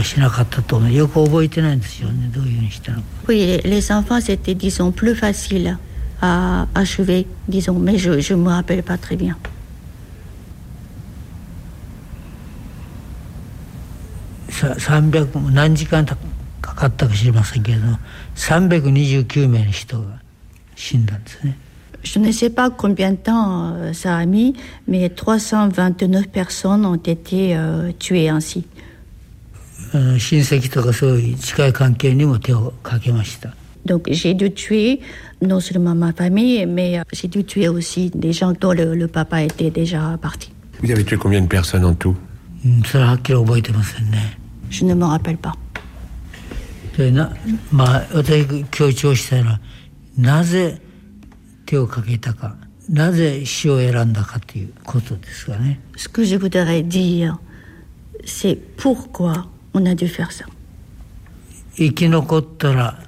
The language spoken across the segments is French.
しなかったと思う。よく覚えてないんですよね、どういうふうにしたのか。 Oui, les enfants, c'était, disons, plus facile à achever, disons, mais je ne me rappelle pas très bien. 300何時間かかったか知りませんけれども、329名の人が死んだんですね。 Je ne sais pas combien de temps ça a mis, mais 329 personnes ont été tuées ainsi. 親戚とかそういう近い関係にも手をかけました。 Donc j'ai dû tuer non seulement ma famille, mais j'ai dû tuer aussi des gens dont le papa était déjà parti. Vous avez tué combien de personnes en tout? それははっきり覚えてませんね。 Je ne me rappelle pas. 私強調したのは、なぜ手をかけたか、なぜ死を選んだかということですがね。 Ce que je voudrais dire, c'est pourquoi on a dû faire ça. 生き残ったら、いわ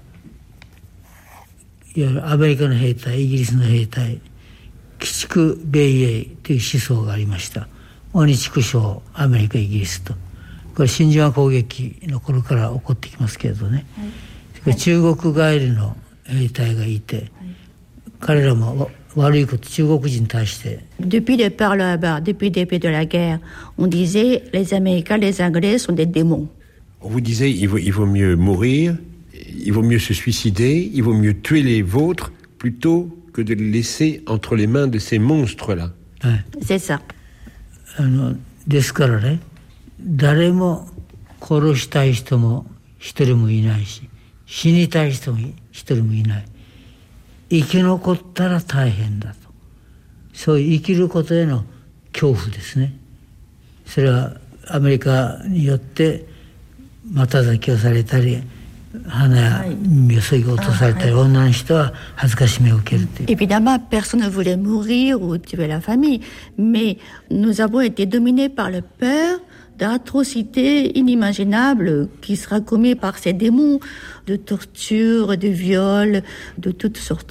ゆるアメリカの兵隊、イギリスの兵隊、鬼畜米英という思想がありました。鬼畜省、アメリカ、イギリスと。これ真珠湾攻撃の頃から起こってきますけれどね、はい、中国帰りの兵隊がいて、はい、彼らも悪いこと中国人に対して Depuis le départ là-bas, depuis le début de la guerre, on disait les Américains, les Anglais sont des démons. On vous disait il vaut mieux mourir, il vaut mieux se suicider, il vaut mieux tuer les vôtres plutôt que de les laisser entre les mains de ces monstres-là. Ouais. C'est ça. ですからね、誰も殺したい人も一人もいないし、死にたい人も一人もいない。生き残ったら大変だと。そういう生きることへの恐怖ですね。それはアメリカによって股裂きをされたり、鼻や耳をそぎ落とされたり、女の人は恥ずかしめを受けるという。 Évidemment, personne ne voulait mourir ou tuer la famille, mais nous avons été dominés par le peur d'atrocités inimaginables qui sera commis par ces démons de torture, de viol, de toutes sortes.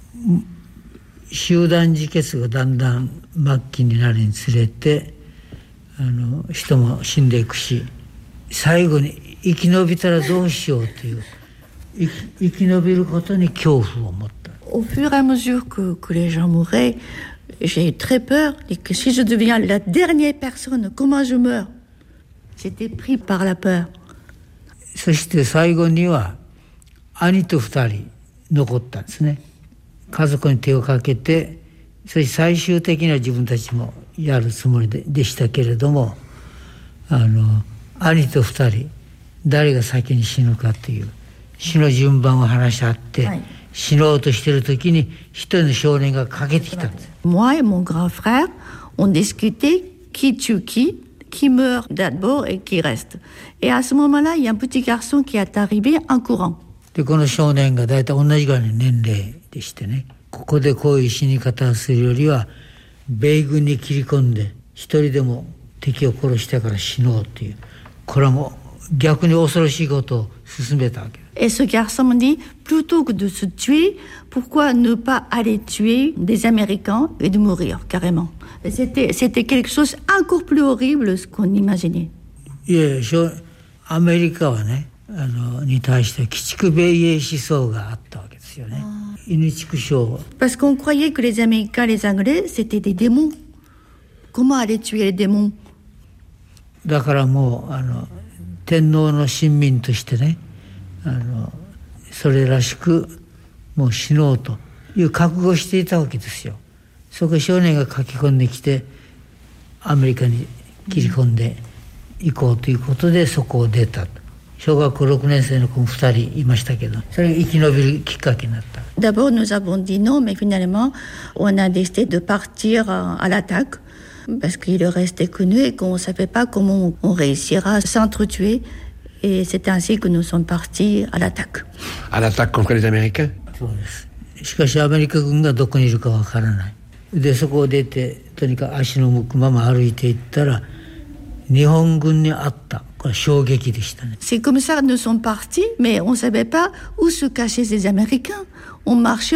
集団自決がだんだん末期になるにつれて、人も死んでいくし、最後に生き延びたらどうしようという生き延びることに恐怖を持った。 Au fur et à mesure que les gens mouraient, j'ai eu très peur et que si je deviens la dernière personne, comment je meurs? J'étais pris par la peur. そして最後には兄と2人残ったんですね。家族に手をかけて、そして最終的には自分たちもやるつもりでしたけれども、兄と2人誰が先に死ぬかという死の順番を話し合って、はい、死のうとしている時に一人の少年が駆けてきたんです。 Moi et mon grand frère ont discuté qui tue qui meurt d'abord et qui reste. Et à ce moment-là, il y a un petit garçon qui est arrivé en courant. でこの少年が大体同じぐらいの年齢でしてね、ここでこういう死に方をするよりは米軍に切り込んで一人でも敵を殺してから死のうという、これはもう逆に恐ろしいことを進めたわけ。 Et ce garçon me dit, plutôt que de se tuer, pourquoi ne pas aller tuer des Américains et de mourir carrément? C'était quelque chose encore plus horrible ce qu'on imaginait. いやいや、アメリカはね、に対して鬼畜米英思想があったわけですよね。犬畜生。 Parce qu'on croyait que les Américains, les Anglais, c'était des démons. Comment aller tuer les démons? だからもう天皇の臣民としてね、それらしくもう死のうという覚悟をしていたわけですよ。そこ少年が書き込んできてアメリカに切り込んでいこうということでそこを出たと。小学校6年生の子も2人いましたけど、それが生き延びるきっかけになった。 D'abord nous avons dit non, mais finalement on a décidé de partir à l'attaque parce qu'il restait connu et qu'on ne savait pas comment on réussira à s'entretuer. Et c'est ainsi que nous sommes partis à l'attaque. À l'attaque contre les Américains? そうです。しかしアメリカ軍がどこにいるかわからない。でそこを出てとにかく足の向くまま歩いていったら日本軍に会った。これ衝撃でしたね。 C'est comme ça nous sommes partis, mais on ne savait pas où se cachaient ces Américains. On marchait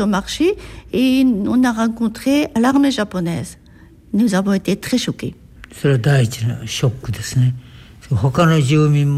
et on a rencontré l'armée japonaise. Nous avons été très choqués. それは第一のショックですね。他の住民も